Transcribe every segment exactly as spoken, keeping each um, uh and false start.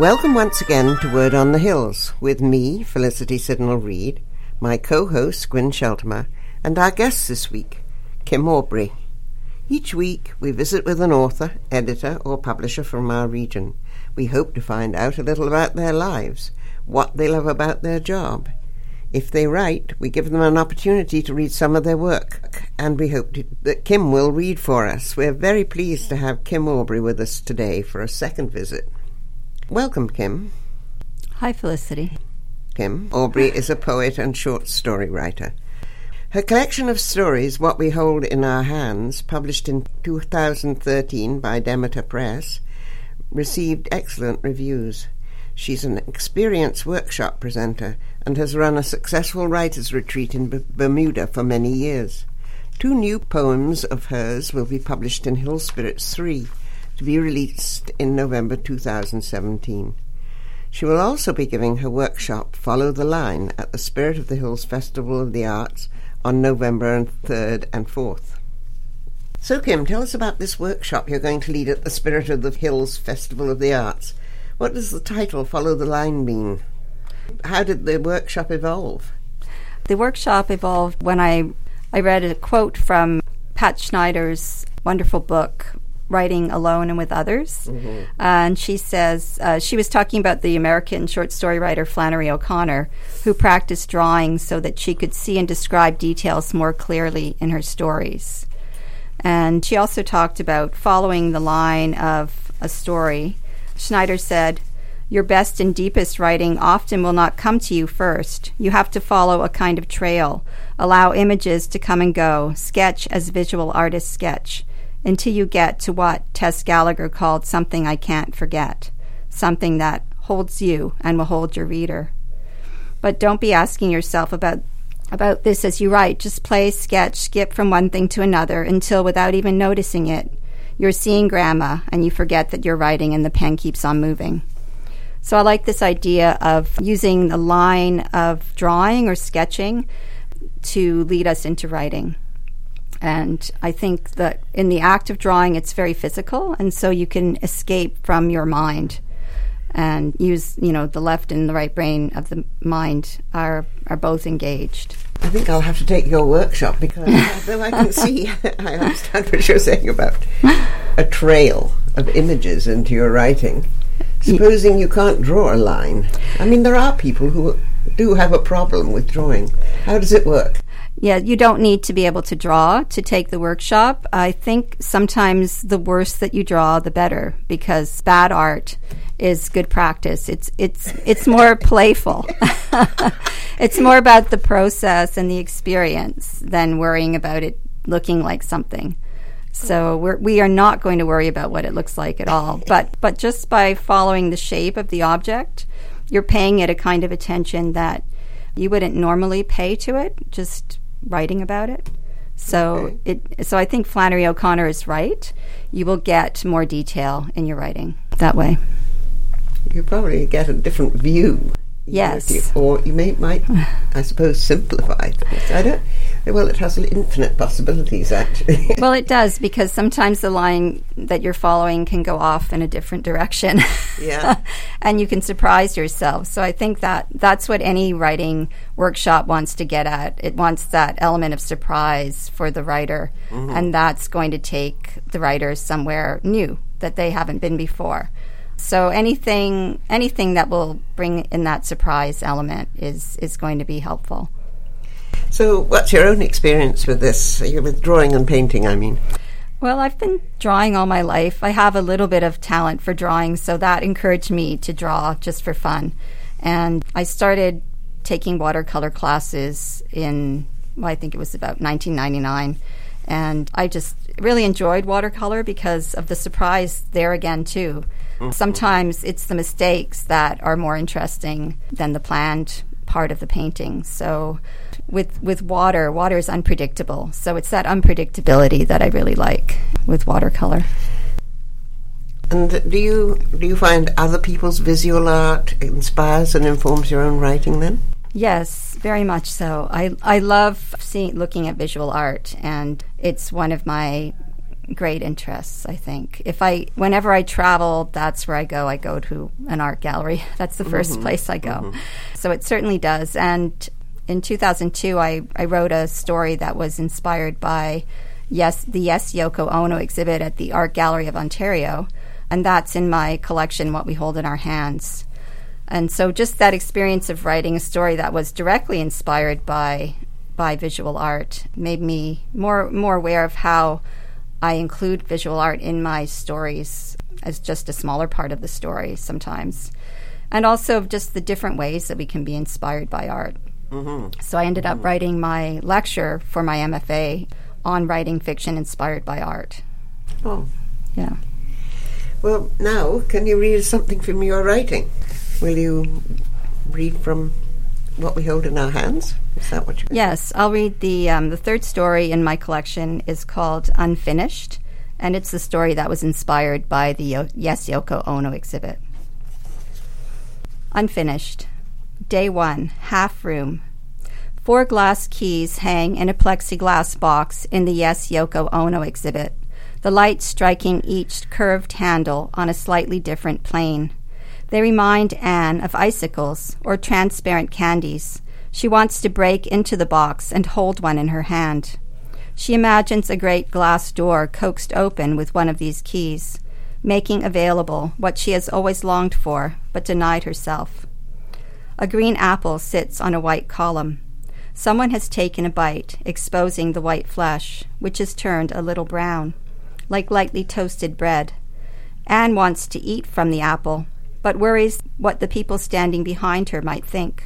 Welcome once again to Word on the Hills with me, Felicity Sidnall-Reid, my co-host Gwyn Sheltimer, and our guest this week, Kim Aubrey. Each week we visit with an author, editor or publisher from our region. We hope to find out a little about their lives, what they love about their job. If they write, we give them an opportunity to read some of their work, and we hope to, that Kim will read for us. We're very pleased to have Kim Aubrey with us today for a second visit. Welcome, Kim. Hi, Felicity. Kim Aubrey is a poet and short story writer. Her collection of stories, What We Hold in Our Hands, published in two thousand thirteen by Demeter Press, received excellent reviews. She's an experienced workshop presenter and has run a successful writers' retreat in B- Bermuda for many years. Two new poems of hers will be published in Hill Spirits three, to be released in November two thousand seventeen. She will also be giving her workshop, Follow the Line, at the Spirit of the Hills Festival of the Arts on November third and fourth. So, Kim, tell us about this workshop you're going to lead at the Spirit of the Hills Festival of the Arts. What does the title, Follow the Line, mean? How did the workshop evolve? The workshop evolved when I, I read a quote from Pat Schneider's wonderful book, Writing Alone and with Others. Mm-hmm. Uh, and she says, uh, she was talking about the American short story writer Flannery O'Connor, who practiced drawing so that she could see and describe details more clearly in her stories. And she also talked about following the line of a story. Schneider said, "Your best and deepest writing often will not come to you first. You have to follow a kind of trail, allow images to come and go, sketch as visual artists sketch, until you get to what Tess Gallagher called something I can't forget, something that holds you and will hold your reader. But don't be asking yourself about about this as you write. Just play, sketch, skip from one thing to another until, without even noticing it, you're seeing grandma and you forget that you're writing and the pen keeps on moving." So I like this idea of using the line of drawing or sketching to lead us into writing. And I think that in the act of drawing, it's very physical, and so you can escape from your mind and use, you know, the left and the right brain of the mind are are both engaged. I think I'll have to take your workshop because though I can see, I understand what you're saying about a trail of images into your writing. Supposing you can't draw a line. I mean, there are people who do have a problem with drawing. How does it work? Yeah, you don't need to be able to draw to take the workshop. I think sometimes the worse that you draw, the better, because bad art is good practice. It's it's it's more playful. It's more about the process and the experience than worrying about it looking like something. So we're, we are not going to worry about what it looks like at all. But but just by following the shape of the object, you're paying it a kind of attention that you wouldn't normally pay to it, just writing about it. So okay. it so I think Flannery O'Connor is right. You will get more detail in your writing that way. You probably get a different view. Yes. You, or you may might, I suppose, simplify things. I don't. Well, it has infinite possibilities, actually. Well, it does, because sometimes the line that you're following can go off in a different direction. Yeah. And you can surprise yourself. So I think that that's what any writing workshop wants to get at. It wants that element of surprise for the writer. Mm-hmm. And that's going to take the writer somewhere new that they haven't been before. So anything anything that will bring in that surprise element is, is going to be helpful. So what's your own experience with this, with drawing and painting, I mean? Well, I've been drawing all my life. I have a little bit of talent for drawing, so that encouraged me to draw just for fun. And I started taking watercolor classes in, well, I think it was about nineteen ninety-nine. And I just really enjoyed watercolor because of the surprise there again, too. Mm-hmm. Sometimes it's the mistakes that are more interesting than the planned part of the painting. So with with water, water is unpredictable. So it's that unpredictability that I really like with watercolor. And do you do you find other people's visual art inspires and informs your own writing then? Yes, very much so. I I love seeing looking at visual art, and it's one of my great interests, I think. If I, whenever I travel, that's where I go. I go to an art gallery. That's the first mm-hmm. place I go. Mm-hmm. So it certainly does. And in two thousand two, I, I wrote a story that was inspired by yes, the Yes Yoko Ono exhibit at the Art Gallery of Ontario. And that's in my collection, What We Hold in Our Hands. And so just that experience of writing a story that was directly inspired by by visual art made me more more aware of how I include visual art in my stories as just a smaller part of the story sometimes. And also of just the different ways that we can be inspired by art. Mm-hmm. So I ended mm-hmm. up writing my lecture for my M F A on writing fiction inspired by art. Oh. Yeah. Well, now, can you read something from your writing? Will you read from What We Hold in Our Hands? Is that what you're going Yes, to? I'll read the um, the third story in my collection is called Unfinished, and it's the story that was inspired by the Yo- Yes Yoko Ono exhibit. Unfinished. Day one, half room. Four glass keys hang in a plexiglass box in the Yes Yoko Ono exhibit, the light striking each curved handle on a slightly different plane. They remind Anne of icicles or transparent candies. She wants to break into the box and hold one in her hand. She imagines a great glass door coaxed open with one of these keys, making available what she has always longed for but denied herself. A green apple sits on a white column. Someone has taken a bite, exposing the white flesh, which is turned a little brown, like lightly toasted bread. Anne wants to eat from the apple, but worries what the people standing behind her might think.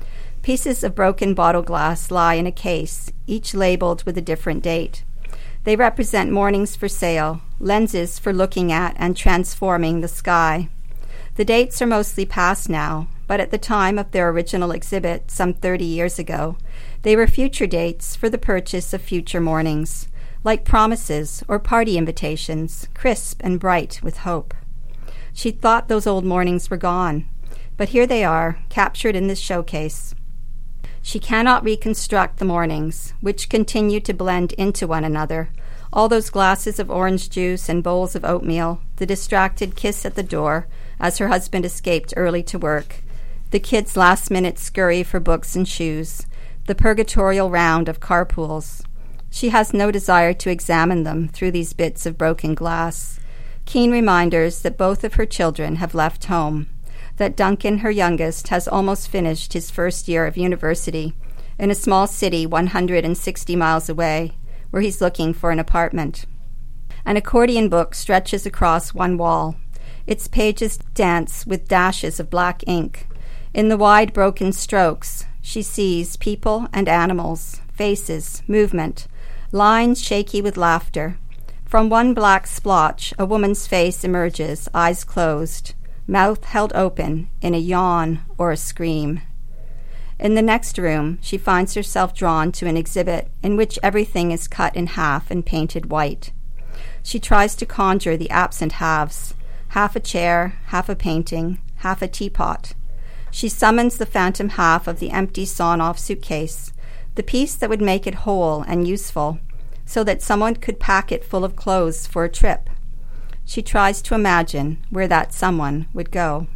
Pieces of broken bottle glass lie in a case, each labeled with a different date. They represent mornings for sale, lenses for looking at and transforming the sky. The dates are mostly past now, but at the time of their original exhibit, some thirty years ago, they were future dates for the purchase of future mornings, like promises or party invitations, crisp and bright with hope. She thought those old mornings were gone, but here they are, captured in this showcase. She cannot reconstruct the mornings, which continue to blend into one another, all those glasses of orange juice and bowls of oatmeal, the distracted kiss at the door as her husband escaped early to work, the kids' last-minute scurry for books and shoes, the purgatorial round of carpools. She has no desire to examine them through these bits of broken glass, keen reminders that both of her children have left home, that Duncan, her youngest, has almost finished his first year of university in a small city one hundred sixty miles away, where he's looking for an apartment. An accordion book stretches across one wall. Its pages dance with dashes of black ink. In the wide broken strokes, she sees people and animals, faces, movement, lines shaky with laughter. From one black splotch, a woman's face emerges, eyes closed, mouth held open in a yawn or a scream. In the next room, she finds herself drawn to an exhibit in which everything is cut in half and painted white. She tries to conjure the absent halves, half a chair, half a painting, half a teapot. She summons the phantom half of the empty sawn-off suitcase, the piece that would make it whole and useful, so that someone could pack it full of clothes for a trip. She tries to imagine where that someone would go.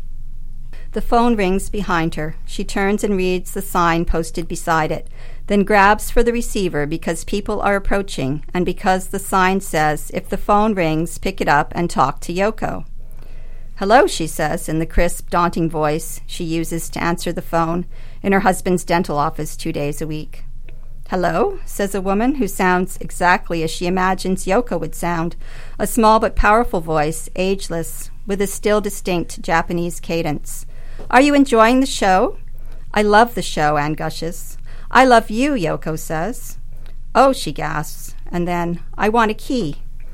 The phone rings behind her. She turns and reads the sign posted beside it, then grabs for the receiver because people are approaching and because the sign says, if the phone rings, pick it up and talk to Yoko. Hello, she says in the crisp, daunting voice she uses to answer the phone in her husband's dental office two days a week. Hello, says a woman who sounds exactly as she imagines Yoko would sound, a small but powerful voice, ageless, with a still distinct Japanese cadence. Are you enjoying the show? I love the show, Anne gushes. I love you, Yoko says. Oh, she gasps, and then, I want a key.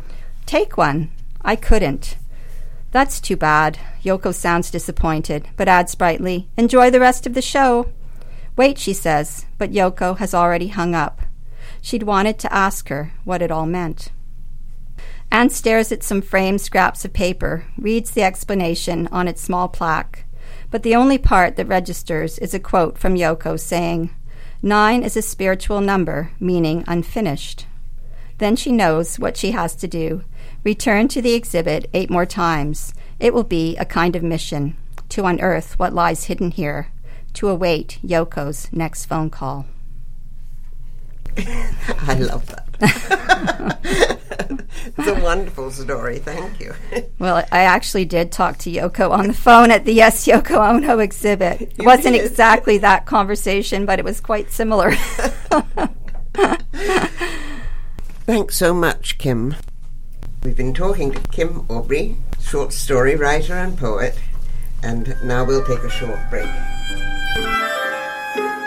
Take one. I couldn't. That's too bad. Yoko sounds disappointed, but adds brightly, enjoy the rest of the show. Wait, she says, but Yoko has already hung up. She'd wanted to ask her what it all meant. Anne stares at some framed scraps of paper, reads the explanation on its small plaque, but the only part that registers is a quote from Yoko saying, Nine is a spiritual number, meaning unfinished. Then she knows what she has to do. Return to the exhibit eight more times. It will be a kind of mission to unearth what lies hidden here, to await Yoko's next phone call. I love that. It's a wonderful story. Thank you. Well, I actually did talk to Yoko on the phone at the Yes Yoko Ono exhibit. It You wasn't did. exactly that conversation, but it was quite similar. Thanks so much, Kim. We've been talking to Kim Aubrey, short story writer and poet, and now we'll take a short break.